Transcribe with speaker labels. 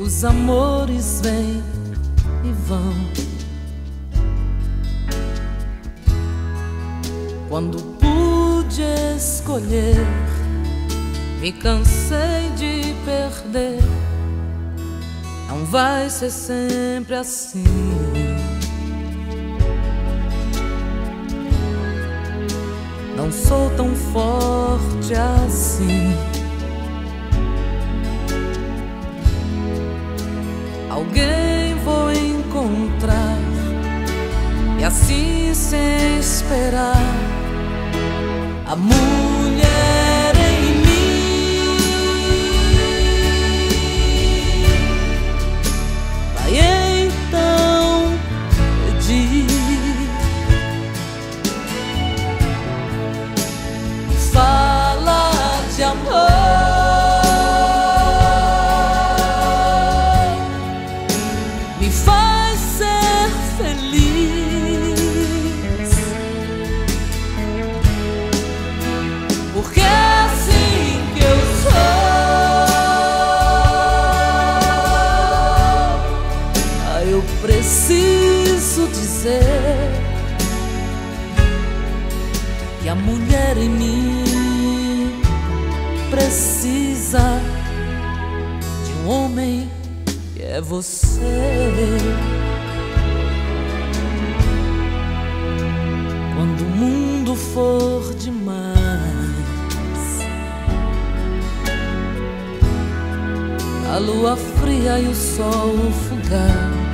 Speaker 1: os amores vêm e vão. Quando pude escolher, me cansei de perder. Não vai ser sempre assim. Não sou tão forte assim. Alguém vou encontrar, e assim sem esperar, a mulher em mim vai então pedir. Fala de amor, me faz ser feliz, porque é assim que eu sou. Eu preciso dizer que a mulher em mim precisa de um homem que é você. Quando o mundo for demais, a lua fria e o sol fugaz,